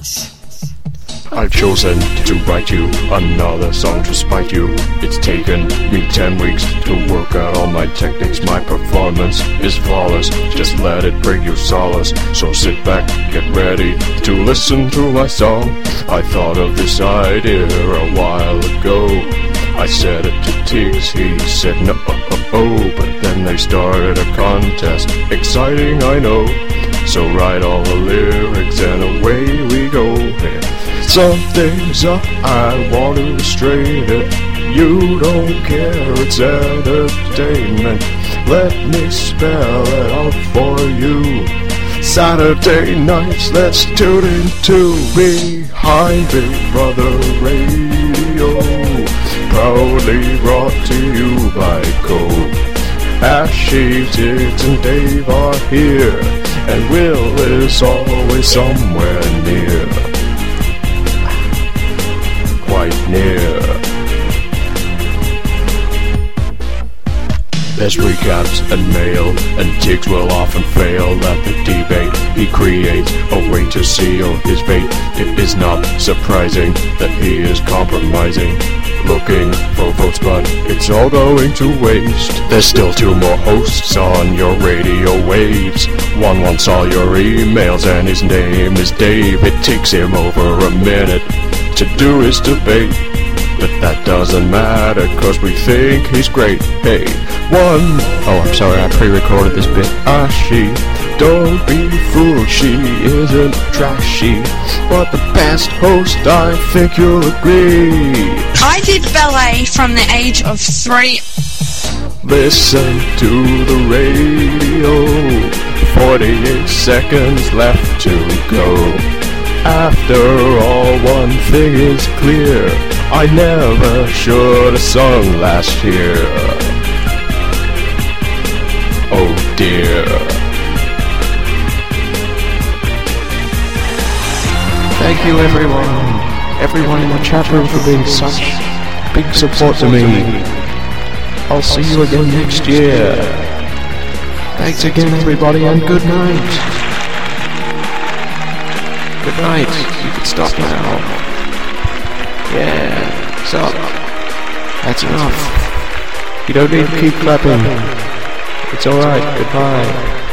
I've chosen to write you another song to spite you. It's taken me 10 weeks to work out all my techniques. My performance is flawless, just let it bring you solace. So sit back, get ready to listen to my song. I thought of this idea a while ago. I said it to Tiggs, he said no, but then they started a contest. Exciting, I know. So write all the lyrics and away we go. Something's up, I want to restrain it. You don't care, it's entertainment. Let me spell it out for you. Saturday nights, let's tune into Behind Big Brother Radio. Proudly brought to you by Cole. Ashy, Tiggs, and Dave are here, and Will is always somewhere near. Quite near. There's recaps and mail, and Tiggs will often fail at the debate. He creates a way to seal his fate. It is not surprising that he is compromising, looking for votes, but it's all going to waste. There's still 2 more hosts on your radio waves. One wants all your emails, and his name is Dave. It takes him over a minute to do his debate, but that doesn't matter, cause we think he's great. Hey, oh, I'm sorry, I pre-recorded this bit. She, don't be fooled, she isn't trashy, but the best host, I think you'll agree. I did ballet from the age of 3. Listen to the radio, 48 seconds left to go. After all, one thing is clear, I never should have sung last year. Oh dear. Thank you everyone in the chat room for being such big support to me. I'll see you again next year. Thanks again everybody, and good night. Good night. You can stop now. Yeah, stop. That's enough. You don't need to keep clapping. It's alright. Goodbye.